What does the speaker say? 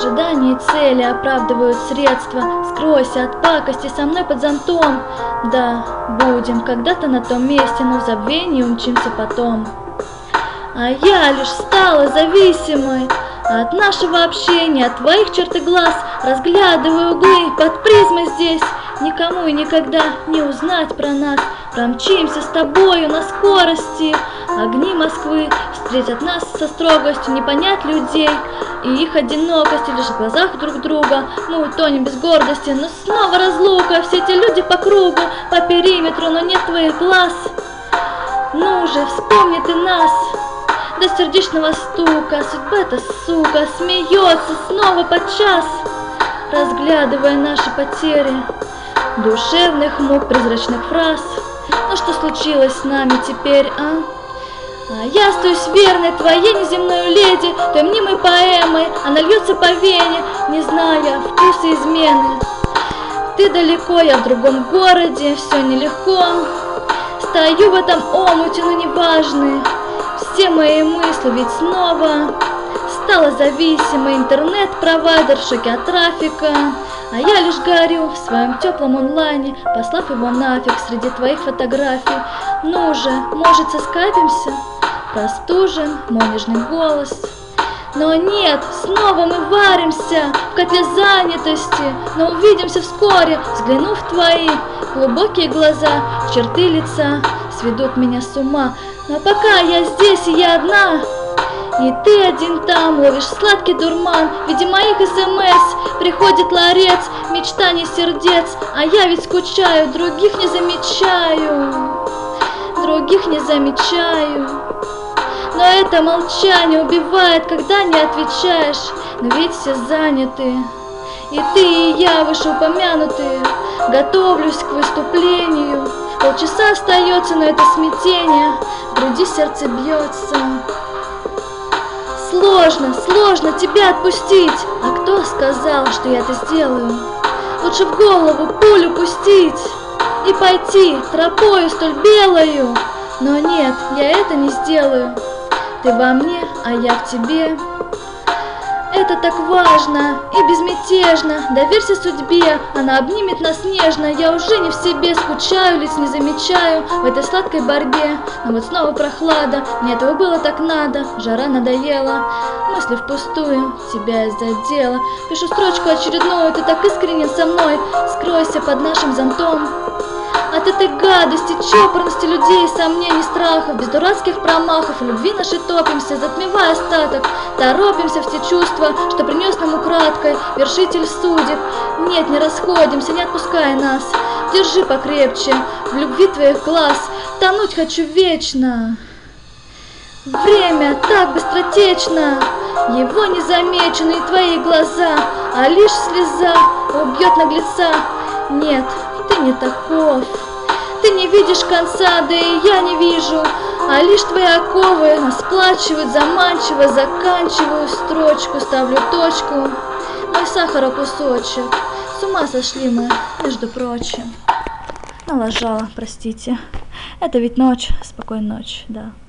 Ожидания и цели оправдывают средства. Скройся от пакости со мной под зонтом. Да, будем когда-то на том месте, но в забвении умчимся потом. А я лишь стала зависимой от нашего общения, от твоих черт и глаз. Разглядываю углы под призмой здесь. Никому и никогда не узнать про нас. Промчимся с тобою на скорости. Огни Москвы встретят нас со строгостью. Не понять людей и их одинокости лишь в глазах друг друга. Мы утонем без гордости, но снова разлука. Все эти люди по кругу, по периметру, но нет твоих глаз. Ну же, вспомни ты нас. До сердечного стука судьба-то, сука, смеется снова подчас, разглядывая наши потери, душевных мук, призрачных фраз. Ну что случилось с нами теперь, а я остаюсь верной твоей неземной леди, той мнимой поэмой, она льется по вене, не зная вкуса измены. Ты далеко, я в другом городе, все нелегко, стою в этом омуте, но неважны все мои мысли, ведь снова стала зависимой. Интернет-провайдер в шоке от трафика, а я лишь горю в своем теплом онлайне, послав его нафиг среди твоих фотографий. Ну же, может, соскапимся? Простужен мой нежный голос. Но нет, снова мы варимся в котле занятости, но увидимся вскоре, взглянув в твои глубокие глаза. Черты лица сведут меня с ума, но пока я здесь и я одна, и ты один там, ловишь сладкий дурман в виде моих СМС. Приходит ларец мечтаний сердец, а я ведь скучаю, других не замечаю, других не замечаю. Но это молчание убивает, когда не отвечаешь, но ведь все заняты. И ты, и я, вышеупомянутые, готовлюсь к выступлению. Полчаса остается, но это смятение, в груди сердце бьется. Сложно, сложно тебя отпустить. А кто сказал, что я это сделаю? Лучше в голову пулю пустить и пойти тропою столь белою. Но нет, я это не сделаю. Ты во мне, а я в тебе. Это так важно и безмятежно. Доверься судьбе, она обнимет нас нежно. Я уже не в себе, скучаю, лиц не замечаю в этой сладкой борьбе. Но вот снова прохлада, мне этого было так надо. Жара надоела, мысли впустую, тебя я задела. Пишу строчку очередную, ты так искренен со мной. Скройся под нашим зонтом. От этой гадости, чопорности людей, сомнений, страхов, без дурацких промахов, в любви нашей топимся, затмевая остаток, торопимся в те чувства, что принес нам украдкой вершитель судеб. Нет, не расходимся, не отпускай нас, держи покрепче, в любви твоих глаз, тонуть хочу вечно. Время так быстротечно, его не замечены и твои глаза, а лишь слеза убьет наглеца. Нет, ты не таков, ты не видишь конца, да и я не вижу, а лишь твои оковы нас сплачивают заманчиво. Заканчиваю строчку, ставлю точку, мой сахара кусочек. С ума сошли мы, между прочим. Налажала, простите. Это ведь ночь, спокойной ночи, да.